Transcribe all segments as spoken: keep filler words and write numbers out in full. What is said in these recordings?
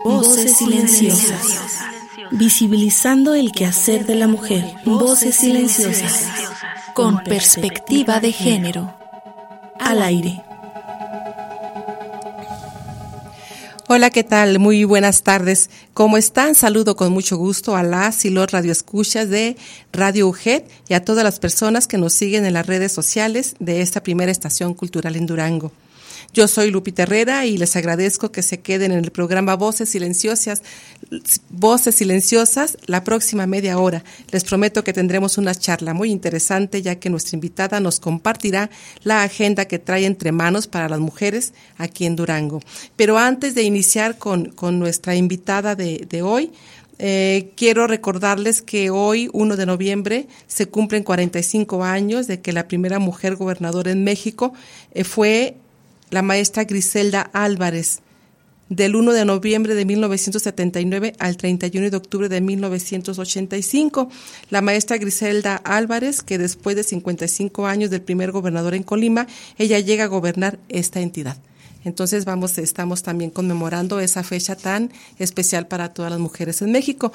Voces silenciosas. Visibilizando el quehacer de la mujer. Voces silenciosas. Con perspectiva de género. Al aire. Hola, ¿qué tal? Muy buenas tardes. ¿Cómo están? Saludo con mucho gusto a las y los radioescuchas de Radio U G E D y a todas las personas que nos siguen en las redes sociales de esta primera estación cultural en Durango. Yo soy Lupita Herrera y les agradezco que se queden en el programa Voces Silenciosas, Voces Silenciosas, la próxima media hora. Les prometo que tendremos una charla muy interesante, ya que nuestra invitada nos compartirá la agenda que trae entre manos para las mujeres aquí en Durango. Pero antes de iniciar con, con nuestra invitada de, de hoy, Eh, quiero recordarles que hoy, primero de noviembre, se cumplen cuarenta y cinco años de que la primera mujer gobernadora en México eh, fue la maestra Griselda Álvarez, del primero de noviembre de mil novecientos setenta y nueve al treinta y uno de octubre de mil novecientos ochenta y cinco. La maestra Griselda Álvarez, que después de cincuenta y cinco años del primer gobernador en Colima, ella llega a gobernar esta entidad. Entonces vamos, estamos también conmemorando esa fecha tan especial para todas las mujeres en México.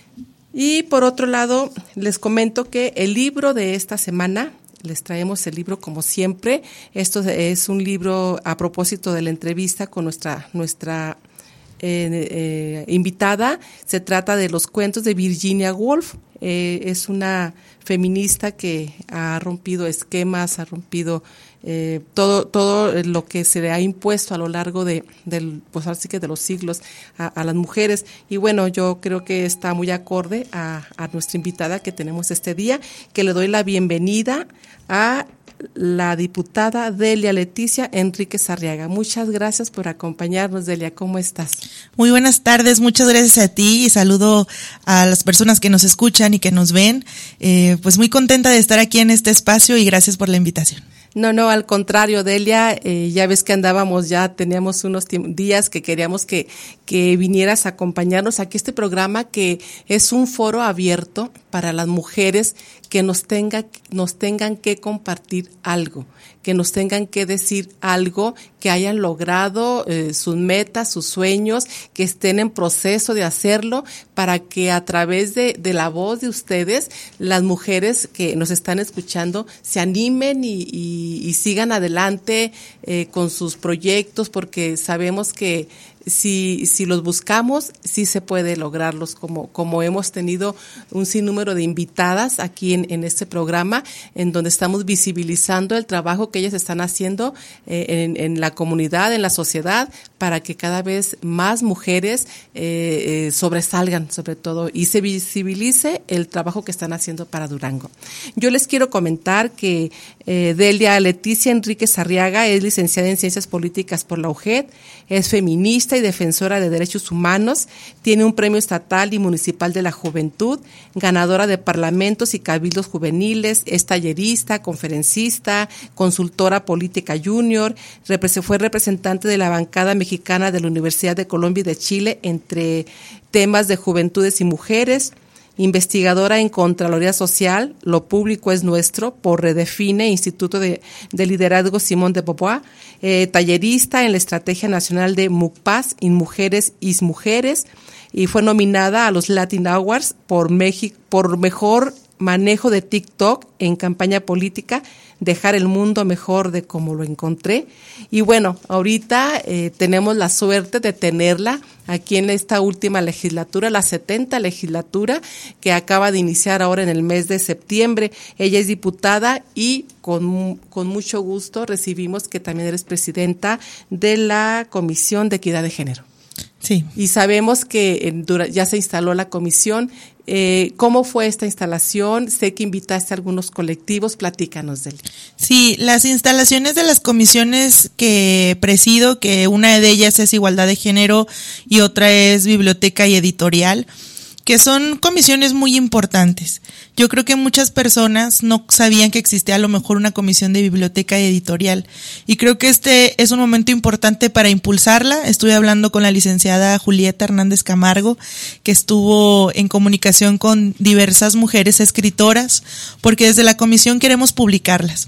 Y por otro lado, les comento que el libro de esta semana, les traemos el libro como siempre. Esto es un libro a propósito de la entrevista con nuestra, nuestra eh, eh, invitada. Se trata de los cuentos de Virginia Woolf. Eh, es una feminista que ha rompido esquemas, ha rompido eh, todo todo lo que se le ha impuesto a lo largo de del pues así que de los siglos a, a las mujeres. Y bueno, yo creo que está muy acorde a, a nuestra invitada que tenemos este día, que le doy la bienvenida a la diputada Delia Leticia Enríquez Arriaga. Muchas gracias por acompañarnos, Delia. ¿Cómo estás? Muy buenas tardes, muchas gracias a ti y saludo a las personas que nos escuchan y que nos ven. Eh, pues muy contenta de estar aquí en este espacio y gracias por la invitación. No, no, al contrario, Delia, eh, ya ves que andábamos, ya teníamos unos días que queríamos que, que vinieras a acompañarnos aquí a este programa, que es un foro abierto para las mujeres que nos tenga, nos tengan que compartir algo, que nos tengan que decir algo, que hayan logrado eh, sus metas, sus sueños, que estén en proceso de hacerlo, para que a través de, de la voz de ustedes, las mujeres que nos están escuchando se animen y, y, y sigan adelante eh, con sus proyectos, porque sabemos que Si, si los buscamos, sí se puede lograrlos, como, como hemos tenido un sinnúmero de invitadas aquí en, en este programa, en donde estamos visibilizando el trabajo que ellas están haciendo eh, en, en la comunidad, en la sociedad, para que cada vez más mujeres eh, eh, sobresalgan, sobre todo, y se visibilice el trabajo que están haciendo para Durango. Yo les quiero comentar que eh, Delia Leticia Enríquez Arriaga es licenciada en Ciencias Políticas por la U G E D, es feminista y defensora de derechos humanos, tiene un premio estatal y municipal de la juventud, ganadora de parlamentos y cabildos juveniles, es tallerista, conferencista, consultora política junior, fue representante de la bancada mexicana de la Universidad de Colombia y de Chile entre temas de juventudes y mujeres, investigadora en Contraloría Social, Lo Público es Nuestro, por Redefine, Instituto de, de Liderazgo Simón de Beauvoir, eh, tallerista en la Estrategia Nacional de MUCPAS, In Mujeres is Mujeres, y fue nominada a los Latin Awards por México, por mejor manejo de TikTok en campaña política, dejar el mundo mejor de como lo encontré. Y bueno, ahorita eh, tenemos la suerte de tenerla aquí en esta última legislatura, la setenta legislatura, que acaba de iniciar ahora en el mes de septiembre. Ella es diputada y con, con mucho gusto recibimos que también eres presidenta de la Comisión de Equidad de Género. Sí. Y sabemos que en, ya se instaló la comisión. Eh, ¿Cómo fue esta instalación? Sé que invitaste a algunos colectivos, platícanos, Delia. Sí, las instalaciones de las comisiones que presido, que una de ellas es Igualdad de Género y otra es Biblioteca y Editorial, que son comisiones muy importantes. Yo creo que muchas personas no sabían que existía a lo mejor una comisión de biblioteca y editorial, y creo que este es un momento importante para impulsarla. Estuve hablando con la licenciada Julieta Hernández Camargo, que estuvo en comunicación con diversas mujeres escritoras, porque desde la comisión queremos publicarlas.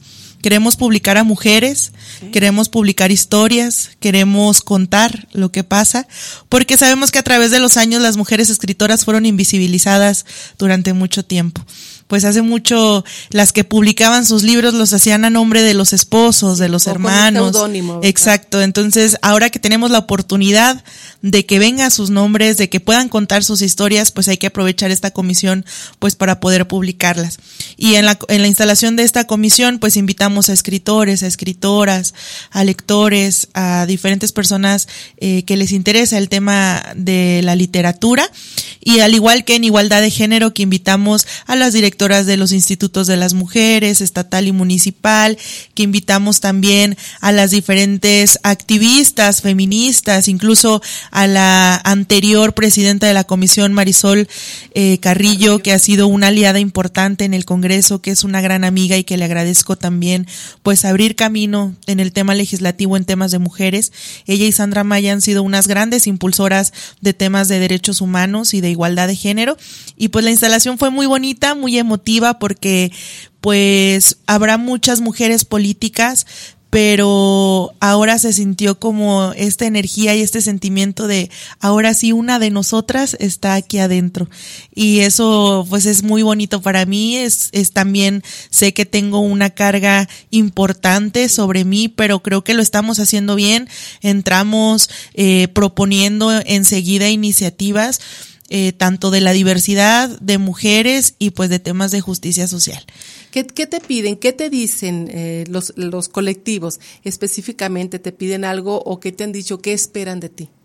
Queremos publicar a mujeres, sí. queremos publicar historias, queremos contar lo que pasa, porque sabemos que a través de los años las mujeres escritoras fueron invisibilizadas durante mucho tiempo. Pues hace mucho las que publicaban sus libros los hacían a nombre de los esposos, de los o hermanos. Con seudónimo, ¿verdad? Exacto. Entonces, ahora que tenemos la oportunidad de que vengan sus nombres, de que puedan contar sus historias, pues hay que aprovechar esta comisión pues para poder publicarlas. Y en la en la instalación de esta comisión, pues invitamos a escritores, a escritoras, a lectores, a diferentes personas eh, que les interesa el tema de la literatura. Y al igual que en igualdad de género, que invitamos a las directoras de los institutos de las mujeres, estatal y municipal, que invitamos también a las diferentes activistas feministas, incluso a la anterior presidenta de la comisión, Marisol eh, Carrillo, que ha sido una aliada importante en el Congreso, que es una gran amiga y que le agradezco también pues abrir camino en el tema legislativo en temas de mujeres. Ella y Sandra Maya han sido unas grandes impulsoras de temas de derechos humanos y de igualdad de género, y pues la instalación fue muy bonita, muy emotiva, porque pues habrá muchas mujeres políticas, pero ahora se sintió como esta energía y este sentimiento de ahora sí una de nosotras está aquí adentro, y eso pues es muy bonito para mí. Es, es también sé que tengo una carga importante sobre mí, pero creo que lo estamos haciendo bien. Entramos eh, proponiendo enseguida iniciativas Eh, tanto de la diversidad de mujeres y pues de temas de justicia social. ¿Qué, qué te piden? ¿Qué te dicen eh, los, los colectivos específicamente? ¿Te piden algo o qué te han dicho? ¿Qué esperan de ti?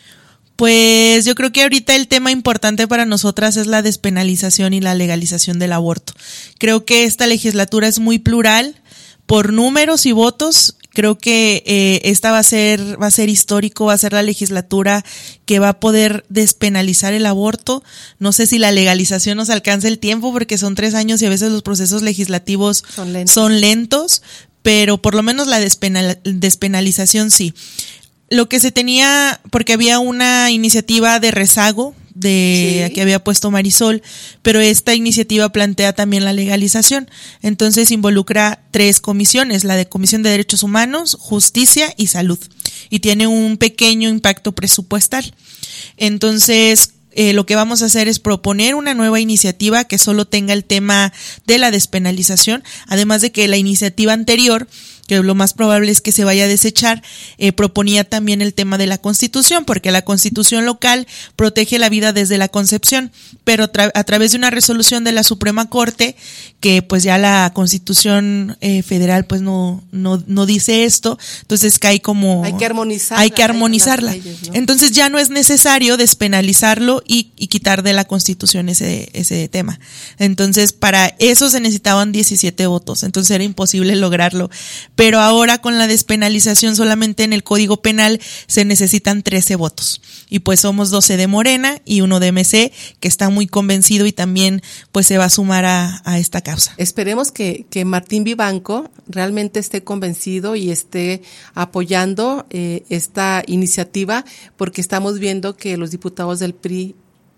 Pues yo creo que ahorita el tema importante para nosotras es la despenalización y la legalización del aborto. Creo que esta legislatura es muy plural por números y votos. Creo que eh, esta va a ser va a ser histórico, va a ser la legislatura que va a poder despenalizar el aborto. No sé si la legalización nos alcanza el tiempo, porque son tres años y a veces los procesos legislativos son lentos, son lentos pero por lo menos la despenal, despenalización sí. Lo que se tenía, porque había una iniciativa de rezago de sí. que había puesto Marisol, pero esta iniciativa plantea también la legalización. Entonces involucra tres comisiones, la de Comisión de Derechos Humanos, Justicia y Salud, y tiene un pequeño impacto presupuestal. Entonces Eh, lo que vamos a hacer es proponer una nueva iniciativa que solo tenga el tema de la despenalización, además de que la iniciativa anterior, que lo más probable es que se vaya a desechar, eh, proponía también el tema de la Constitución, porque la Constitución local protege la vida desde la concepción, pero tra- a través de una resolución de la Suprema Corte, que pues ya la Constitución eh, federal pues no no no dice esto, entonces cae como hay que armonizarla, hay que armonizarla. Leyes, ¿no? Entonces ya no es necesario despenalizarlo y, y quitar de la Constitución ese ese tema. Entonces para eso se necesitaban diecisiete votos, entonces era imposible lograrlo. Pero ahora con la despenalización solamente en el Código Penal se necesitan trece votos. Y pues somos doce de Morena y uno de M C, que está muy convencido y también pues se va a sumar a, a esta causa. Esperemos que, que Martín Vivanco realmente esté convencido y esté apoyando eh, esta iniciativa, porque estamos viendo que los diputados del P R I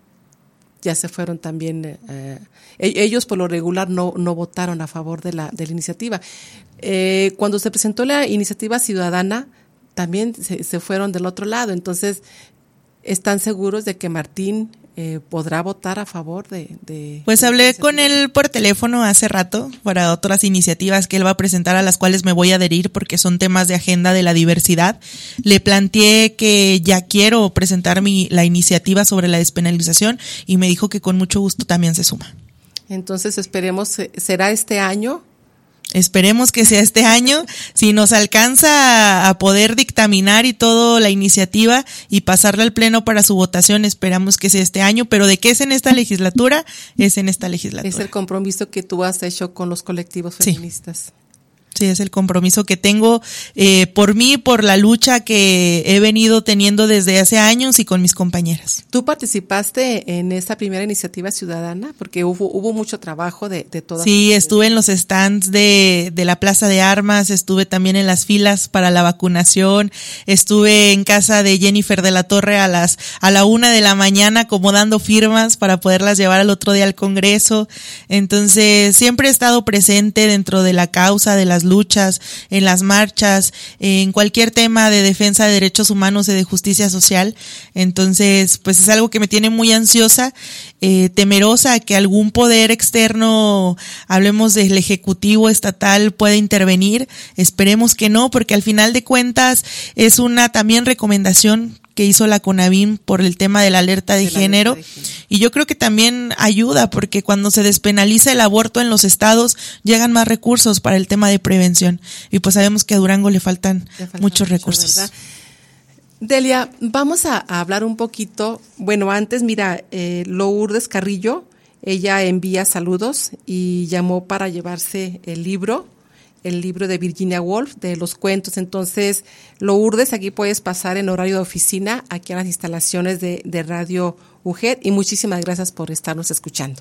ya se fueron también, eh, ellos por lo regular no, no votaron a favor de la, de la iniciativa. Eh, cuando se presentó la iniciativa ciudadana, también se, se fueron del otro lado. Entonces, ¿están seguros de que Martín eh, podrá votar a favor de, de Pues de hablé con él por teléfono hace rato para otras iniciativas que él va a presentar, a las cuales me voy a adherir porque son temas de agenda de la diversidad. Le planteé que ya quiero presentar mi la iniciativa sobre la despenalización y me dijo que con mucho gusto también se suma. Entonces esperemos, ¿será este año? Esperemos que sea este año, si nos alcanza a poder dictaminar y todo la iniciativa y pasarla al pleno para su votación, esperamos que sea este año, pero de qué es en esta legislatura, es en esta legislatura. Es el compromiso que tú has hecho con los colectivos feministas. Sí. Sí, es el compromiso que tengo eh, por mí, por la lucha que he venido teniendo desde hace años y con mis compañeras. ¿Tú participaste en esta primera iniciativa ciudadana? Porque hubo hubo mucho trabajo de, de todas. Sí, estuve en los stands de, de la Plaza de Armas, estuve también en las filas para la vacunación, estuve en casa de Jennifer de la Torre a las a la una de la mañana acomodando firmas para poderlas llevar al otro día al Congreso. Entonces, siempre he estado presente dentro de la causa de las luchas, en las marchas, en cualquier tema de defensa de derechos humanos y de justicia social. Entonces, pues es algo que me tiene muy ansiosa, eh, temerosa a que algún poder externo, hablemos del ejecutivo estatal, pueda intervenir. Esperemos que no, porque al final de cuentas es una también recomendación que hizo la CONAVIM por el tema de la alerta de, de género. Alerta de género. Y yo creo que también ayuda, porque cuando se despenaliza el aborto en los estados, llegan más recursos para el tema de prevención. Y pues sabemos que a Durango le faltan, le faltan muchos mucho, recursos. ¿Verdad? Delia, vamos a, a hablar un poquito. Bueno, antes, mira, eh, Lourdes Carrillo, ella envía saludos y llamó para llevarse el libro. el libro de Virginia Woolf, de los cuentos. Entonces, Lourdes, aquí puedes pasar en horario de oficina, aquí a las instalaciones de, de Radio U G E D, y muchísimas gracias por estarnos escuchando.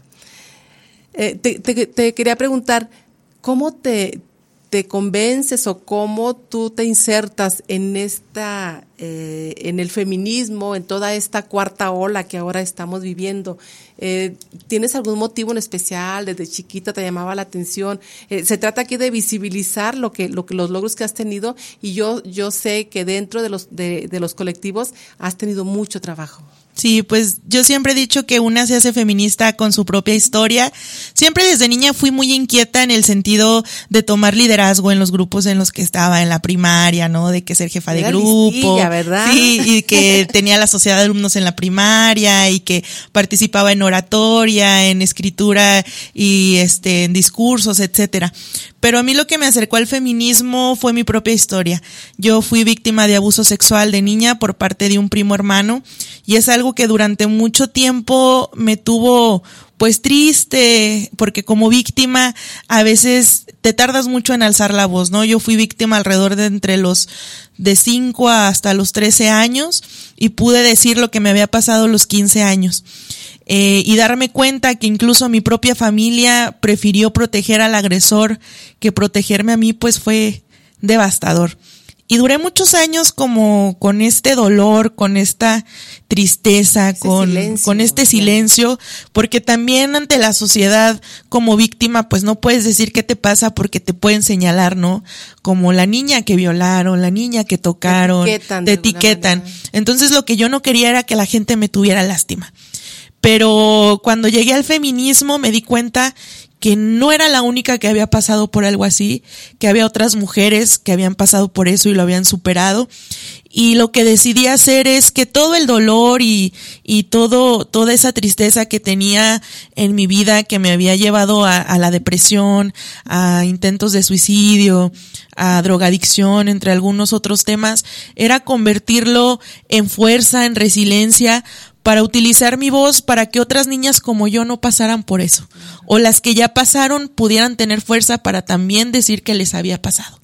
Eh, te, te, te quería preguntar, ¿cómo te, te convences o cómo tú te insertas en esta, eh, en el feminismo, en toda esta cuarta ola que ahora estamos viviendo? Eh, ¿Tienes algún motivo en especial? ¿Desde chiquita te llamaba la atención? Eh, se trata aquí de visibilizar lo que, lo que los logros que has tenido, y yo, yo sé que dentro de los, de, de los colectivos has tenido mucho trabajo. Sí, pues yo siempre he dicho que una se hace feminista con su propia historia. Siempre desde niña fui muy inquieta en el sentido de tomar liderazgo en los grupos en los que estaba en la primaria, ¿no? De que ser jefa Era de grupo. Listilla, ¿verdad? Sí, y que tenía la sociedad de alumnos en la primaria y que participaba en oratoria, en escritura y este en discursos, etcétera. Pero a mí lo que me acercó al feminismo fue mi propia historia. Yo fui víctima de abuso sexual de niña por parte de un primo hermano, y es algo que durante mucho tiempo me tuvo pues triste, porque como víctima a veces te tardas mucho en alzar la voz, ¿no? Yo fui víctima alrededor de entre los de cinco hasta los trece años, y pude decir lo que me había pasado a los quince años. Eh, y darme cuenta que incluso mi propia familia prefirió proteger al agresor que protegerme a mí, pues fue devastador. Y duré muchos años como con este dolor, con esta tristeza, Ese con, silencio, con este silencio, porque también ante la sociedad como víctima, pues no puedes decir qué te pasa porque te pueden señalar, ¿no? Como la niña que violaron, la niña que tocaron, te etiquetan. Te etiquetan. Entonces lo que yo no quería era que la gente me tuviera lástima. Pero cuando llegué al feminismo me di cuenta que no era la única que había pasado por algo así, que había otras mujeres que habían pasado por eso y lo habían superado. Y lo que decidí hacer es que todo el dolor y, y todo, toda esa tristeza que tenía en mi vida, que me había llevado a, a la depresión, a intentos de suicidio, a drogadicción, entre algunos otros temas, era convertirlo en fuerza, en resiliencia, para utilizar mi voz para que otras niñas como yo no pasaran por eso, o las que ya pasaron pudieran tener fuerza para también decir que les había pasado.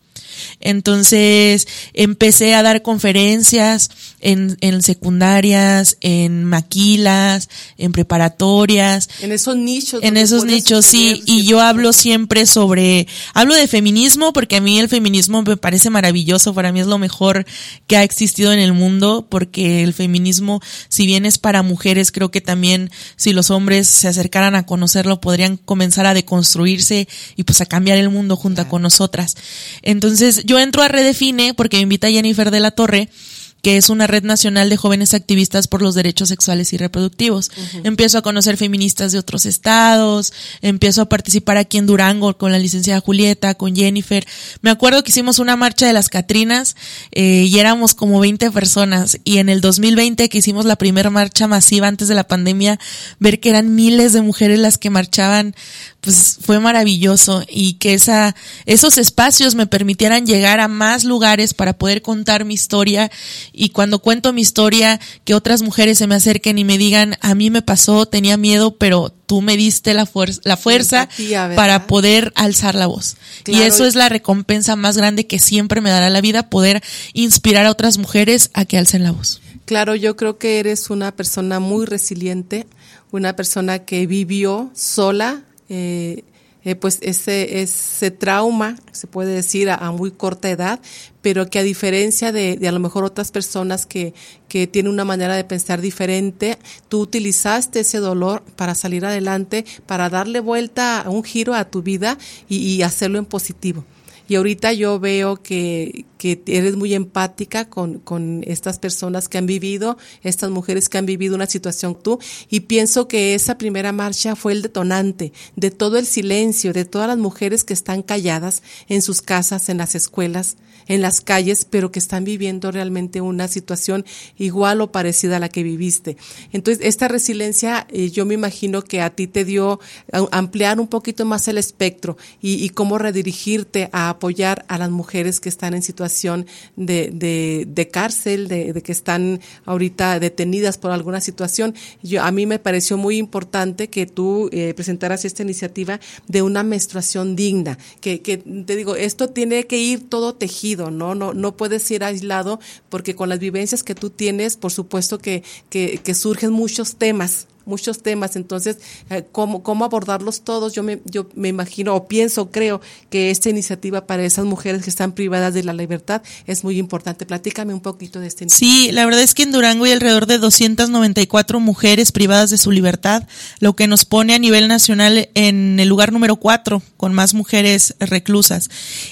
Entonces empecé a dar conferencias en, en secundarias, en maquilas, en preparatorias. En esos nichos. En esos nichos, sí. Y yo hablo siempre sobre, hablo de feminismo porque a mí el feminismo me parece maravilloso. Para mí es lo mejor que ha existido en el mundo, porque el feminismo, si bien es para mujeres, creo que también si los hombres se acercaran a conocerlo, podrían comenzar a deconstruirse y pues a cambiar el mundo junto claro. con nosotras. Entonces, yo entro a Redefine porque me invita Jennifer de la Torre, que es una red nacional de jóvenes activistas por los derechos sexuales y reproductivos. Uh-huh. Empiezo a conocer feministas de otros estados, empiezo a participar aquí en Durango con la licenciada Julieta, con Jennifer. Me acuerdo que hicimos una marcha de las Catrinas eh, y éramos como veinte personas, y en el dos mil veinte que hicimos la primera marcha masiva antes de la pandemia, ver que eran miles de mujeres las que marchaban, pues fue maravilloso, y que esa esos espacios me permitieran llegar a más lugares para poder contar mi historia. Y cuando cuento mi historia, que otras mujeres se me acerquen y me digan, a mí me pasó, tenía miedo, pero tú me diste la fuerza, la fuerza empatía, para poder alzar la voz. Claro. Y eso es la recompensa más grande que siempre me dará la vida, poder inspirar a otras mujeres a que alcen la voz. Claro, yo creo que eres una persona muy resiliente, una persona que vivió sola, eh, Eh, pues ese ese trauma, se puede decir, a, a muy corta edad, pero que a diferencia de, de a lo mejor otras personas que, que tienen una manera de pensar diferente, tú utilizaste ese dolor para salir adelante, para darle vuelta a un giro a tu vida y, y hacerlo en positivo. y ahorita yo veo que, que eres muy empática con, con estas personas que han vivido, estas mujeres que han vivido una situación tú, y pienso que esa primera marcha fue el detonante de todo el silencio, de todas las mujeres que están calladas en sus casas, en las escuelas, en las calles, pero que están viviendo realmente una situación igual o parecida a la que viviste. Entonces, esta resiliencia, eh, yo me imagino que a ti te dio a, ampliar un poquito más el espectro y, y cómo redirigirte a apoyar a las mujeres que están en situación de, de, de cárcel, de, de que están ahorita detenidas por alguna situación. Yo, a mí me pareció muy importante que tú eh, presentaras esta iniciativa de una menstruación digna, que, que te digo, esto tiene que ir todo tejido. No, no, no puedes ir aislado, porque con las vivencias que tú tienes, por supuesto que, que, que surgen muchos temas, muchos temas. Entonces, eh, ¿cómo, cómo abordarlos todos? Yo me, yo me imagino o pienso, creo que esta iniciativa para esas mujeres que están privadas de la libertad es muy importante. Platícame un poquito de esta iniciativa. Sí, la verdad es que en Durango hay alrededor de doscientas noventa y cuatro mujeres privadas de su libertad, lo que nos pone a nivel nacional en el lugar número cuatro, con más mujeres reclusas.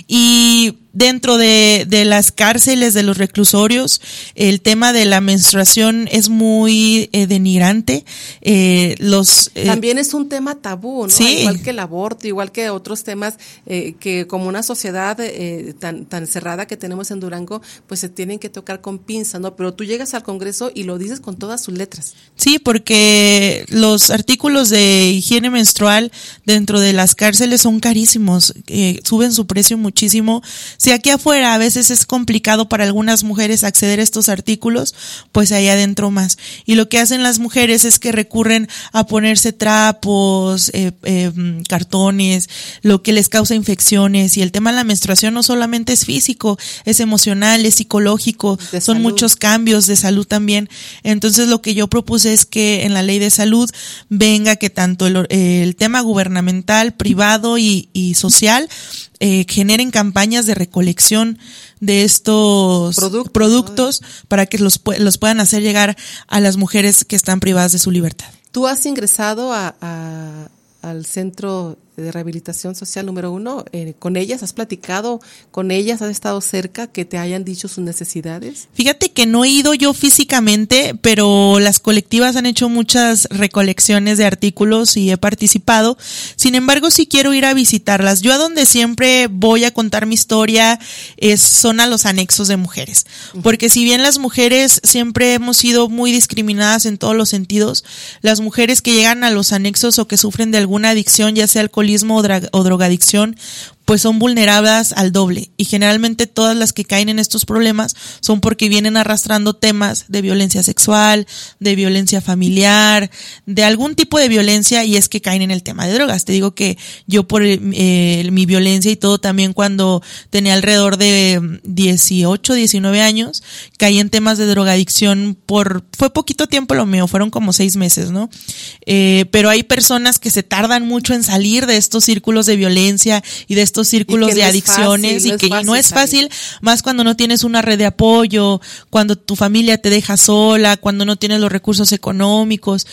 Y dentro de, de las cárceles, de los reclusorios, el tema de la menstruación es muy eh, denigrante. Eh, los eh, También es un tema tabú, ¿no? Sí. Igual que el aborto, igual que otros temas eh, que como una sociedad eh, tan tan cerrada que tenemos en Durango, pues se tienen que tocar con pinza, ¿no? Pero tú llegas al Congreso y lo dices con todas sus letras. Sí, porque los artículos de higiene menstrual dentro de las cárceles son carísimos, eh, suben su precio muchísimo. Si aquí afuera a veces es complicado para algunas mujeres acceder a estos artículos, pues ahí adentro más. Y lo que hacen las mujeres es que recurren a ponerse trapos, eh, eh, cartones, lo que les causa infecciones. Y el tema de la menstruación no solamente es físico, es emocional, es psicológico, de son salud. Muchos cambios de salud también. Entonces lo que yo propuse es que en la ley de salud venga que tanto el, el tema gubernamental, privado y, y social eh, generen campañas de recolección de estos productos, productos ¿no? para que los, los puedan hacer llegar a las mujeres que están privadas de su libertad. ¿Tú has ingresado a, a, al Centro de Rehabilitación Social número uno? Eh, ¿Con ellas has platicado con ellas? ¿Has estado cerca que te hayan dicho sus necesidades? Fíjate que no he ido yo físicamente, pero las colectivas han hecho muchas recolecciones de artículos y he participado. Sin embargo, sí quiero ir a visitarlas. Yo a donde siempre voy a contar mi historia es, son a los anexos de mujeres. Porque si bien las mujeres siempre hemos sido muy discriminadas en todos los sentidos, las mujeres que llegan a los anexos o que sufren de alguna adicción, ya sea alcoholismo o, dra- o drogadicción, pues son vulnerables al doble, y generalmente todas las que caen en estos problemas son porque vienen arrastrando temas de violencia sexual, de violencia familiar, de algún tipo de violencia, y es que caen en el tema de drogas. Te digo que yo por eh, mi violencia y todo, también cuando tenía alrededor de dieciocho, diecinueve años, caí en temas de drogadicción por, fue poquito tiempo lo mío, fueron como seis meses, ¿no? Eh, pero hay personas que se tardan mucho en salir de estos círculos de violencia y de estos círculos de no adicciones fácil, y que no es no es fácil, fácil, más cuando no tienes una red de apoyo, cuando tu familia te deja sola, cuando no tienes los recursos económicos,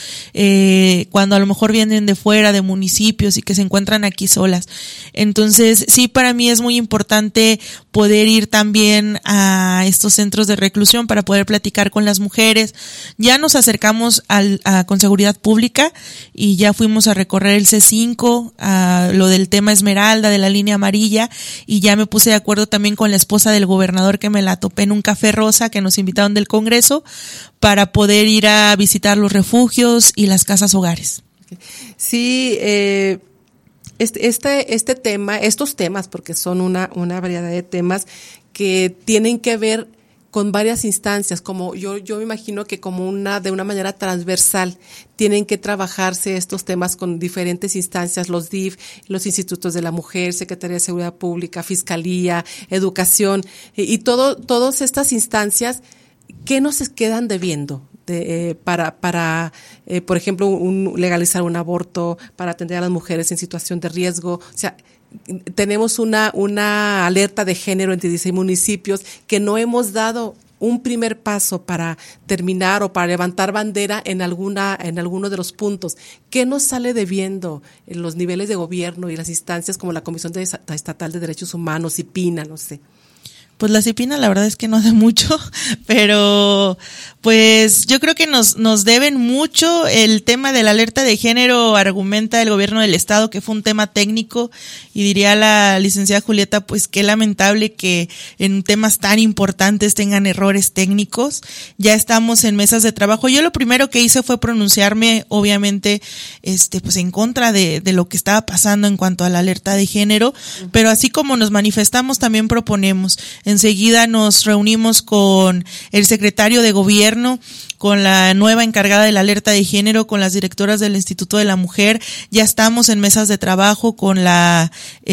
eh, cuando a lo mejor vienen de fuera, de municipios y que se encuentran aquí solas. Entonces, sí, para mí es muy importante poder ir también a estos centros de reclusión para poder platicar con las mujeres. Ya nos acercamos al, a con seguridad pública y ya fuimos a recorrer el C cinco, a lo del tema Esmeralda, de la línea amarilla, y ya me puse de acuerdo también con la esposa del gobernador, que me la topé en un café rosa que nos invitaron del Congreso, para poder ir a visitar los refugios y las casas hogares. Sí, eh, este, este, este tema, estos temas, porque son una, una variedad de temas que tienen que ver con varias instancias, como yo yo me imagino que como una de una manera transversal tienen que trabajarse estos temas con diferentes instancias, los D I F, los institutos de la mujer, Secretaría de Seguridad Pública, Fiscalía, Educación, y, y todo todas estas instancias, ¿qué nos quedan debiendo? De, eh, para, para eh, por ejemplo, un, legalizar un aborto, para atender a las mujeres en situación de riesgo? O sea, tenemos una una alerta de género en dieciséis municipios que no hemos dado un primer paso para terminar o para levantar bandera en alguna en alguno de los puntos. ¿Qué nos sale debiendo en los niveles de gobierno y las instancias como la Comisión de Estatal de Derechos Humanos y PINA, no sé? Pues la CIPINA la verdad es que no da mucho, pero pues yo creo que nos nos deben mucho. El tema de la alerta de género, argumenta el gobierno del estado que fue un tema técnico, y diría la licenciada Julieta, pues qué lamentable que en temas tan importantes tengan errores técnicos. Ya estamos en mesas de trabajo. Yo lo primero que hice fue pronunciarme, obviamente, este pues en contra de, de lo que estaba pasando en cuanto a la alerta de género, pero así como nos manifestamos, también proponemos. Enseguida nos reunimos con el secretario de gobierno, con la nueva encargada de la alerta de género, con las directoras del Instituto de la Mujer. Ya estamos en mesas de trabajo con la,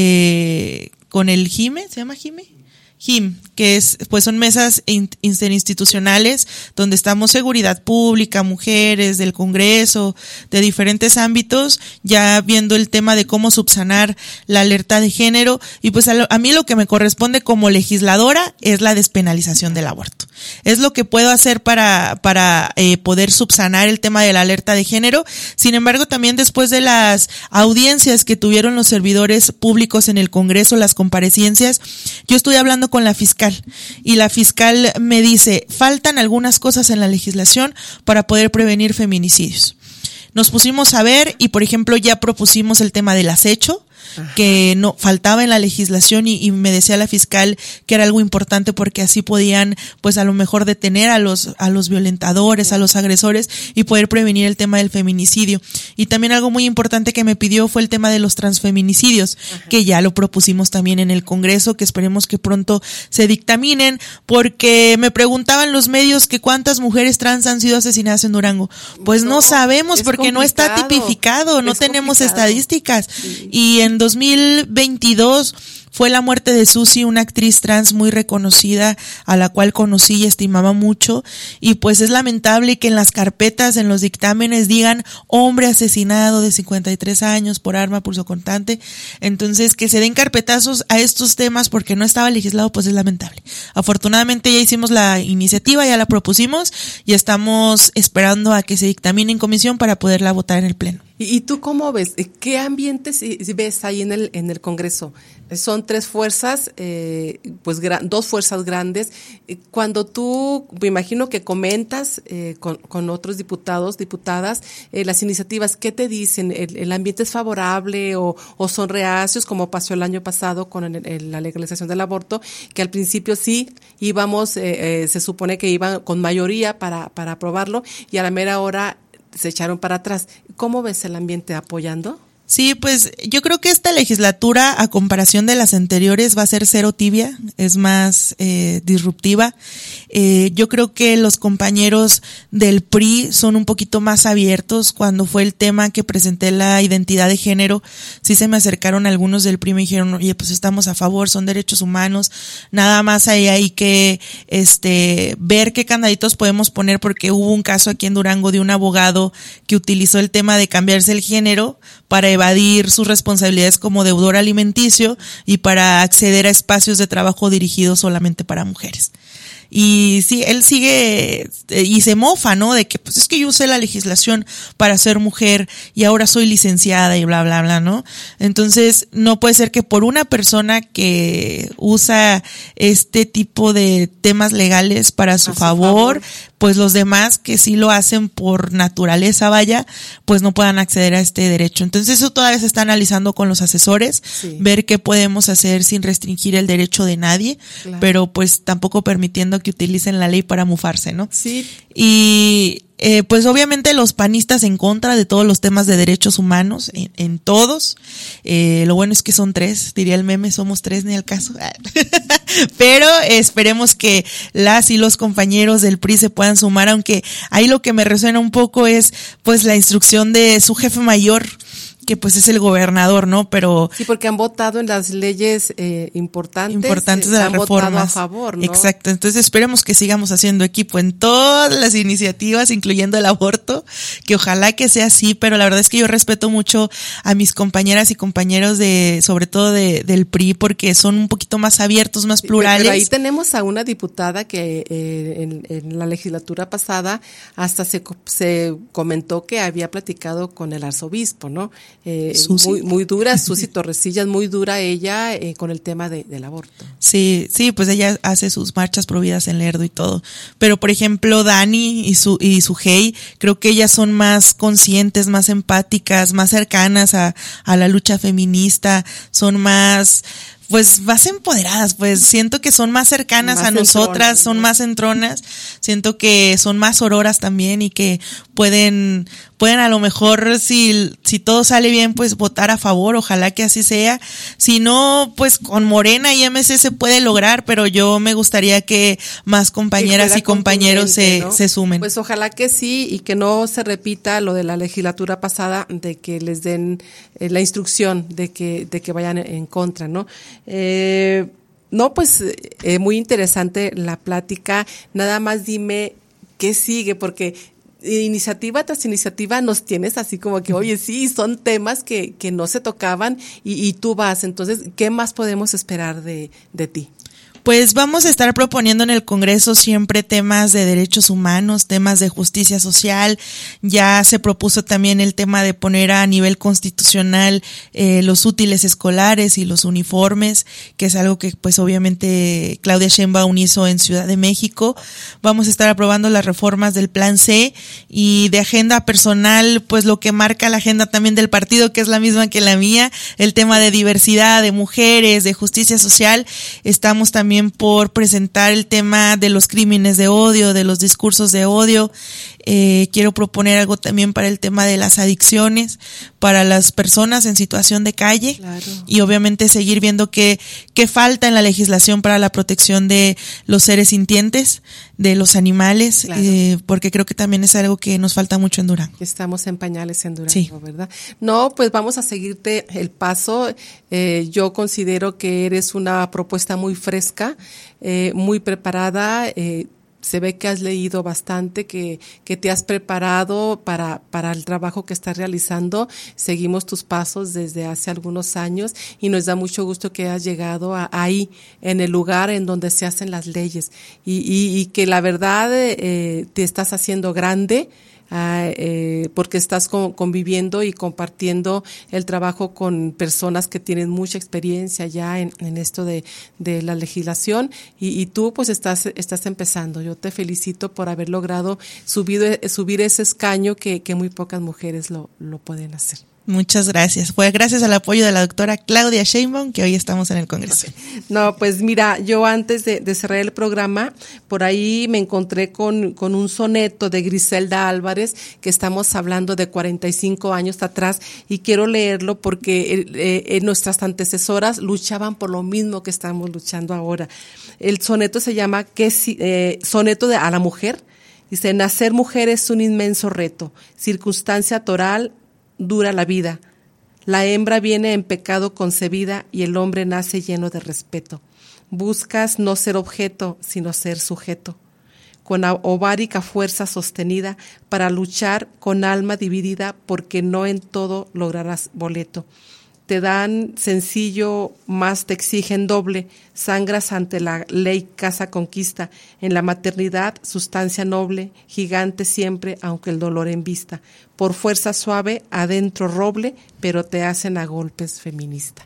eh, con el JIME, ¿se llama JIME? JIM, que es, pues son mesas interinstitucionales donde estamos seguridad pública, mujeres, del Congreso, de diferentes ámbitos, ya viendo el tema de cómo subsanar la alerta de género. Y pues a, lo, a mí lo que me corresponde como legisladora es la despenalización del aborto. Es lo que puedo hacer para, para eh, poder subsanar el tema de la alerta de género. Sin embargo, también después de las audiencias que tuvieron los servidores públicos en el Congreso, las comparecencias, yo estuve hablando con la fiscal, y la fiscal me dice, faltan algunas cosas en la legislación para poder prevenir feminicidios. Nos pusimos a ver y, por ejemplo, ya propusimos el tema del acecho, Ajá. que no faltaba en la legislación, y, y me decía la fiscal que era algo importante porque así podían, pues a lo mejor detener a los a los violentadores, a los agresores, y poder prevenir el tema del feminicidio. Y también algo muy importante que me pidió fue el tema de los transfeminicidios, Ajá. que ya lo propusimos también en el Congreso, que esperemos que pronto se dictaminen, porque me preguntaban los medios que cuántas mujeres trans han sido asesinadas en Durango. Pues no, no sabemos porque complicado. No está tipificado, no es tenemos complicado. Estadísticas. Sí. Y en dos mil veintidós fue la muerte de Susi, una actriz trans muy reconocida, a la cual conocí y estimaba mucho, y pues es lamentable que en las carpetas, en los dictámenes digan hombre asesinado de cincuenta y tres años por arma punzocortante. Entonces, que se den carpetazos a estos temas porque no estaba legislado, pues es lamentable. Afortunadamente ya hicimos la iniciativa, ya la propusimos, y estamos esperando a que se dictamine en comisión para poderla votar en el Pleno. ¿Y tú cómo ves? ¿Qué ambientes ves ahí en el en el Congreso? Son tres fuerzas, eh, pues gran, dos fuerzas grandes. Cuando tú, me imagino que comentas eh, con, con otros diputados, diputadas, eh, las iniciativas, ¿qué te dicen? ¿El, el ambiente es favorable o, o son reacios, como pasó el año pasado con el, el, la legalización del aborto, que al principio sí íbamos, eh, eh, se supone que iban con mayoría para, para aprobarlo, y a la mera hora se echaron para atrás? ¿Cómo ves el ambiente apoyando? Sí, pues yo creo que esta legislatura, a comparación de las anteriores, va a ser cero tibia, es más eh, disruptiva. Eh, yo creo que los compañeros del P R I son un poquito más abiertos. Cuando fue el tema que presenté la identidad de género, sí se me acercaron algunos del P R I y me dijeron, oye, pues estamos a favor, son derechos humanos, nada más hay, hay que este ver qué candaditos podemos poner, porque hubo un caso aquí en Durango de un abogado que utilizó el tema de cambiarse el género para evadir sus responsabilidades como deudor alimenticio y para acceder a espacios de trabajo dirigidos solamente para mujeres. Y sí, él sigue y se mofa, ¿no? De que pues es que yo usé la legislación para ser mujer y ahora soy licenciada y bla, bla, bla, ¿no? Entonces, no puede ser que por una persona que usa este tipo de temas legales para su, su favor, favor, pues los demás que sí lo hacen por naturaleza, vaya, pues no puedan acceder a este derecho. Entonces, eso todavía se está analizando con los asesores, sí. ver qué podemos hacer sin restringir el derecho de nadie, claro. pero pues tampoco permitiendo que utilicen la ley para mufarse, ¿no? Sí. Y eh, pues obviamente los panistas en contra de todos los temas de derechos humanos, en, en todos. Eh, lo bueno es que son tres, diría el meme, somos tres, ni al caso. Pero esperemos que las y los compañeros del P R I se puedan sumar, aunque ahí lo que me resuena un poco es pues la instrucción de su jefe mayor, que pues es el gobernador, ¿no? Pero sí, porque han votado en las leyes eh, importantes, importantes de eh, las han reformas votado a favor, ¿no? Exacto, entonces esperemos que sigamos haciendo equipo en todas las iniciativas, incluyendo el aborto, que ojalá que sea así, pero la verdad es que yo respeto mucho a mis compañeras y compañeros de, sobre todo de, del P R I, porque son un poquito más abiertos, más plurales. Pero ahí tenemos a una diputada que eh, en, en la legislatura pasada hasta se, se comentó que había platicado con el arzobispo, ¿no? Eh, muy, muy dura, Susi Torresillas, muy dura ella eh, con el tema de, del aborto. Sí, sí, pues ella hace sus marchas prohibidas en Lerdo y todo. Pero por ejemplo, Dani y su y su Hey, creo que ellas son más conscientes, más empáticas, más cercanas a, a la lucha feminista, son más pues más empoderadas, pues siento que son más cercanas más a nosotras, son ¿no? más entronas, siento que son más auroras también y que pueden pueden a lo mejor si si todo sale bien pues votar a favor, ojalá que así sea, si no pues con Morena y M C se puede lograr, pero yo me gustaría que más compañeras y compañeros se, ¿no? se sumen. Pues ojalá que sí y que no se repita lo de la legislatura pasada de que les den eh, la instrucción de que de que vayan en contra, ¿no? Eh, no, pues eh, muy interesante la plática. Nada más dime qué sigue, porque iniciativa tras iniciativa nos tienes así como que, oye, sí, son temas que, que no se tocaban y, y tú vas. Entonces, ¿qué más podemos esperar de, de ti? Pues vamos a estar proponiendo en el Congreso siempre temas de derechos humanos, temas de justicia social. Ya se propuso también el tema de poner a nivel constitucional eh, los útiles escolares y los uniformes, que es algo que pues obviamente Claudia Sheinbaum hizo en Ciudad de México. Vamos a estar aprobando las reformas del Plan C y de agenda personal, pues lo que marca la agenda también del partido, que es la misma que la mía, el tema de diversidad, de mujeres, de justicia social. Estamos también por presentar el tema de los crímenes de odio, de los discursos de odio. Eh, quiero proponer algo también para el tema de las adicciones, para las personas en situación de calle. Claro. Y obviamente seguir viendo qué, qué falta en la legislación para la protección de los seres sintientes, de los animales, claro. eh, porque creo que también es algo que nos falta mucho en Durango. Estamos en pañales en Durango, sí. ¿verdad? No, pues vamos a seguirte el paso. Eh, yo considero que eres una propuesta muy fresca, eh, muy preparada, eh, se ve que has leído bastante, que, que te has preparado para, para el trabajo que estás realizando. Seguimos tus pasos desde hace algunos años y nos da mucho gusto que hayas llegado a, ahí, en el lugar en donde se hacen las leyes y, y, y que la verdad eh, te estás haciendo grande. Uh, eh, porque estás con, conviviendo y compartiendo el trabajo con personas que tienen mucha experiencia ya en, en esto de, de la legislación y, y tú pues estás estás empezando. Yo te felicito por haber logrado subir, subir ese escaño que, que muy pocas mujeres lo, lo pueden hacer. Muchas gracias. Fue gracias al apoyo de la doctora Claudia Sheinbaum que hoy estamos en el Congreso. No, pues mira, yo antes de, de cerrar el programa, por ahí me encontré con, con un soneto de Griselda Álvarez, que estamos hablando de cuarenta y cinco años atrás, y quiero leerlo porque eh, eh, nuestras antecesoras luchaban por lo mismo que estamos luchando ahora. El soneto se llama ¿qué si, eh, Soneto de, a la mujer. Dice, nacer mujer es un inmenso reto, circunstancia toral, dura la vida. La hembra viene en pecado concebida y el hombre nace lleno de respeto. Buscas no ser objeto, sino ser sujeto. Con ovárica fuerza sostenida para luchar con alma dividida, porque no en todo lograrás boleto. Te dan sencillo, más te exigen doble, sangras ante la ley casa conquista, en la maternidad sustancia noble, gigante siempre, aunque el dolor en vista, por fuerza suave, adentro roble, pero te hacen a golpes feminista.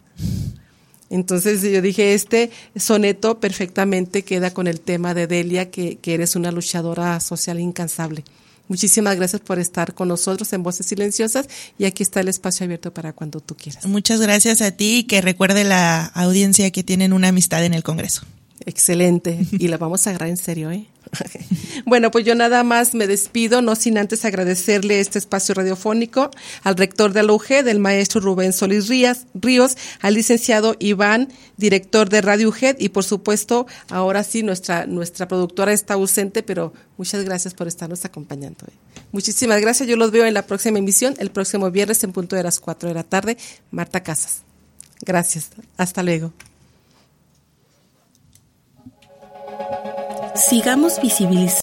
Entonces yo dije, este soneto perfectamente queda con el tema de Delia, que, que eres una luchadora social incansable. Muchísimas gracias por estar con nosotros en Voces Silenciosas y aquí está el espacio abierto para cuando tú quieras. Muchas gracias a ti y que recuerde la audiencia que tienen una amistad en el Congreso. Excelente, y la vamos a agarrar en serio, ¿eh? Bueno, pues yo nada más me despido, no sin antes agradecerle este espacio radiofónico al rector de la U G E D, el maestro Rubén Solís Ríos, Ríos, al licenciado Iván, director de Radio U G E D, y por supuesto, ahora sí, nuestra, nuestra productora está ausente, pero muchas gracias por estarnos acompañando. ¿eh? Muchísimas gracias, yo los veo en la próxima emisión, el próximo viernes en punto de las cuatro de la tarde. Marta Casas. Gracias, hasta luego. Sigamos visibilizando